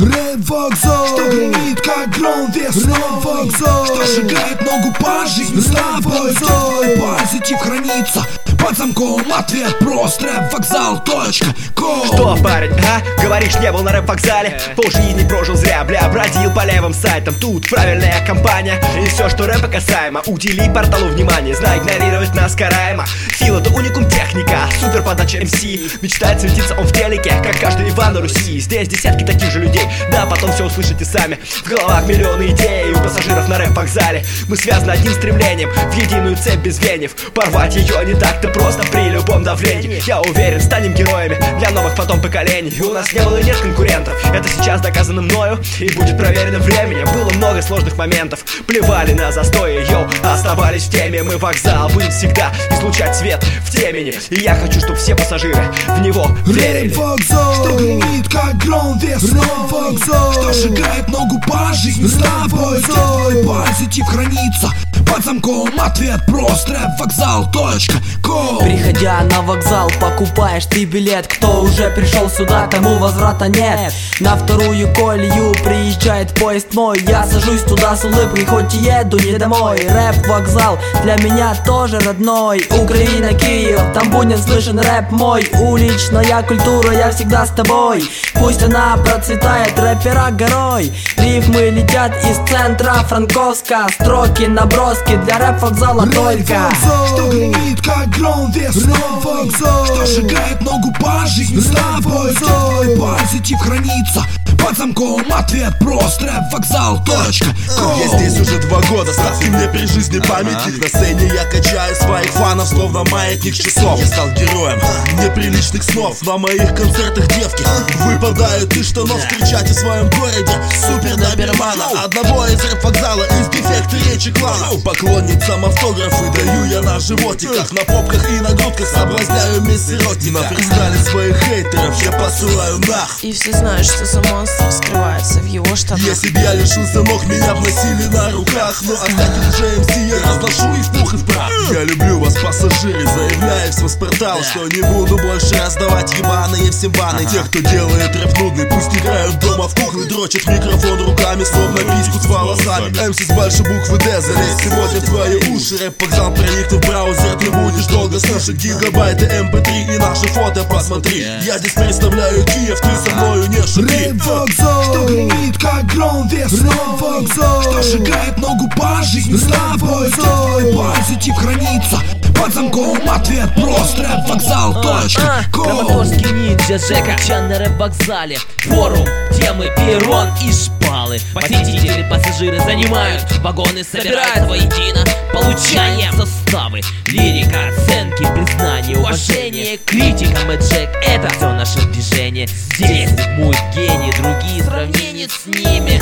Рэп-вокзал, что гремит как гром весной. Рэп-вокзал, что сжигает ногу по жизни с тобой. Позитив хранится под замком, ответ прост. Рэп-вокзал.ком. Что, парень, а? Говоришь, не был на рэп-вокзале? Полжизни прожил зря, бля, бродил по левым сайтам. Тут правильная компания, и все, что рэпа касаемо, удели порталу внимание, знай, игнорировать нас караемо. Фил — это уникум техника, супер подача МС. Мечтает светиться он в телеке, как каждый Иван на Руси. Здесь десятки таких же людей, да, потом все услышите сами. В головах миллионы идей у пассажиров на рэп-вокзале. Мы связаны одним стремлением, в единую цепь без звеньев. Порвать ее не так-то просто при любом давлении. Я уверен, станем героями для новых потом поколений. У нас не было и нет конкурентов, это сейчас доказано мною и будет проверено временем. Было много сложных моментов, плевали на застои, йоу, оставались в теме. Мы вокзал, будем всегда излучать свет в темени. И я хочу, чтобы все пассажиры в него верили. Рэп-вокзал, что гремит как гром весной. Рэп-вокзал, что сжигает ногу по жизни с тобой. Позитив хранится под замком, ответ прост. Рэп-вокзал.ком. Приходя на вокзал, покупаешь ты билет. Кто уже пришел сюда, тому возврата нет. На вторую колею приезжает поезд мой. Я сажусь туда с улыбкой, хоть и еду не домой. Рэп-вокзал для меня тоже родной. Украина, Киев, там будет слышен рэп мой. Уличная культура, я всегда с тобой. Пусть она процветает, рэпера горой. Рифмы летят из центра Франковска. Строки, наброски для рэп-вокзала только. Что гремит как гром весной. Рэп-вокзал, что сжигает ногу по жизни с тобой. Позитив хранится под замком, ответ прост. Рэп-вокзал.ком. Я здесь уже 2 года, ставьте мне при жизни памятник. На сцене я качаю своих фанов, словно маятник часов. Я стал героем неприличных снов. На моих концертах девки выпадают из штанов. Встречать в своем городе супер-добермана, одного из рэп-вокзала, из дефекта речи клана. Поклонницам автографы даю я на животиках, на попках и на грудках соблазняю мисс эротика. На фристайле своих хейтеров я посылаю нах. И все знают, что за монстр скрывается в его штанах. Если б я лишился ног, меня б носили на руках. Но остаток уже МС я разношу и в пух и в прах. Я люблю вас, пассажиры, заявляю всем с портала, что не буду больше раздавать ебаные всем баны. Те, кто делает рэп нудный, пусть играют дома в куклы, дрочат микрофон руками, словно письку с волосами. МС с большой буквы Д, залезь сегодня в твои уши. Рэп-вокзал проникнет в браузер, ты будешь долго слышать гигабайты MP3 и наши фото посмотри. Я здесь представляю Киев, ты со мною не шути. Рэп-вокзал, что гремит как гром весной. Рэп-вокзал, что сжигает ногу по жизни с тобой. Позитив хранится под замком, ответ прост. Рэп-вокзал.ком. Краматорский ниндзя Жека Чан на рэп-вокзале. Форум, темы, перрон и шпалы. Посетители, пассажиры занимают вагоны, собирают воедино, получаем составы. Лирика, оценки, признание, уважение, критика, мэджек — это все наше движение. Здесь мой гений, другие сравнения с ними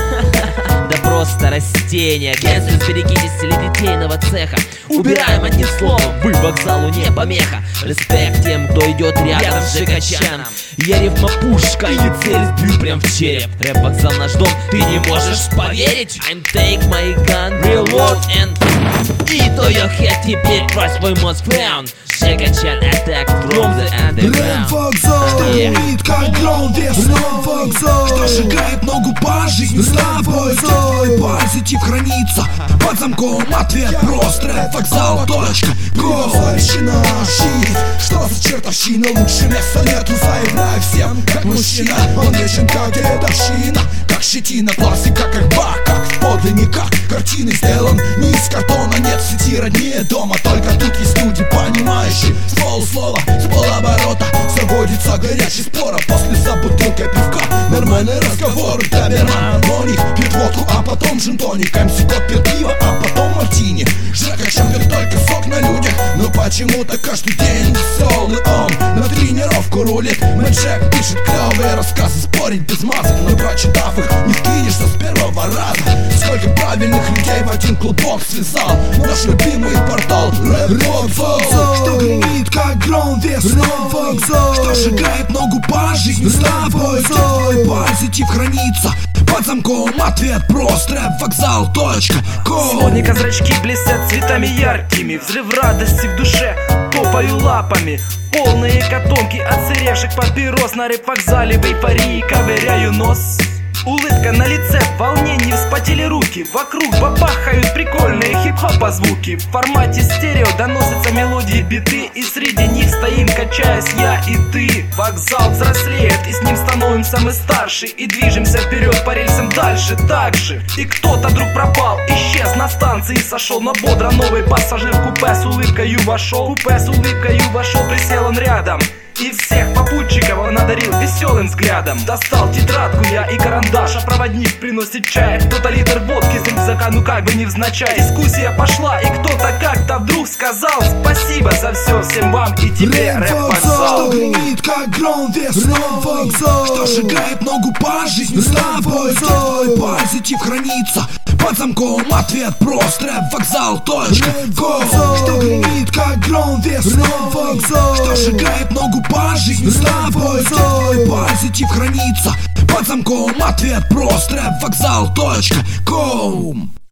да просто растения. Генсис, берегитесь литейного цеха. Убираем одним словом, вы вокзалу не помеха. Респект тем, кто идет рядом с Жекачаном. Я рифма пушка и цель бью прям в череп. Рэп-вокзал наш дом, ты не можешь поверить. I'm take my gun, reload and и то your head теперь твой свой мозг found. Жекачан attack from the underground. Рэп-вокзал, гремит как гром весной. Рэп-вокзал, что сжигает ногу по жизни с тобой. Позитив хранится под замком, ответ прост. Рэп-вокзал.ком. Славищина, щит, что за чертовщина? Лучше места нету, заявляю всем, как мужчина. Он вечен, как дедовщина, как щетина, классика, как бак, как в подлинниках. Картины сделан не из картона, нет сети роднее дома. Только тут есть люди, понимающие с полуслова, с полоборота заводится горячий спор, а после за бутылкой пивка нормальный разговор. Доберман, моник, пьет водку, а потом джин-тоник. МС Кот пьет пиво, а потом мартини. Жекачан пьет только сок на людях, но почему-то каждый день веселый он на тренировку рулит. Мэджек пишет клевые рассказы, спорить без масок, но прочитав их не вкинешься с первого раза. Сколько правильных людей в один клубок связал наш любимый портал Рэп-вокзал, что гремит как гром весной. Рэп-вокзал, что сжигает ногу по жизни с тобой. Позитив хранится под замком, ответ прост. Рэп-вокзал.ком. Сегодня зрачки блестят цветами яркими, взрыв радости в душе, топаю лапами. Полные котомки отсыревших папирос на рэп-вокзале в эйфории ковыряю нос. Улыбка на лице, в волнении вспотели руки. Вокруг бабахают прикольные хип-хопа звуки. В формате стерео доносятся мелодии, биты, и среди них стоим, качаясь я и ты. Вокзал взрослеет, и с ним становимся мы старше, и движемся вперед по рельсам дальше так же. И кто-то вдруг пропал, исчез на станции, сошел, но бодро новый пассажир в купе с улыбкою вошел. Купе с улыбкою вошел, присел он рядом, и всех попутчиков он одарил веселым взглядом. Достал тетрадку я и карандаш, а проводник приносит чай. Кто-то литр водки из рюкзака, ну как бы невзначай. Дискуссия пошла, и кто-то как-то вдруг сказал: спасибо за все всем вам и тебе, рэп-вокзал. Что гремит как гром вес рэп-вокзал, что сжигает ногу по жизни с тобой. Где твой позитив хранится под замком, ответ прост: рэп-вокзал.ком. Что гремит как гром вес рэп-вокзал, что сжигает ногу по жизни с тобой. Где твой позитив хранится под замком, ответ прост: рэп-вокзал.ком.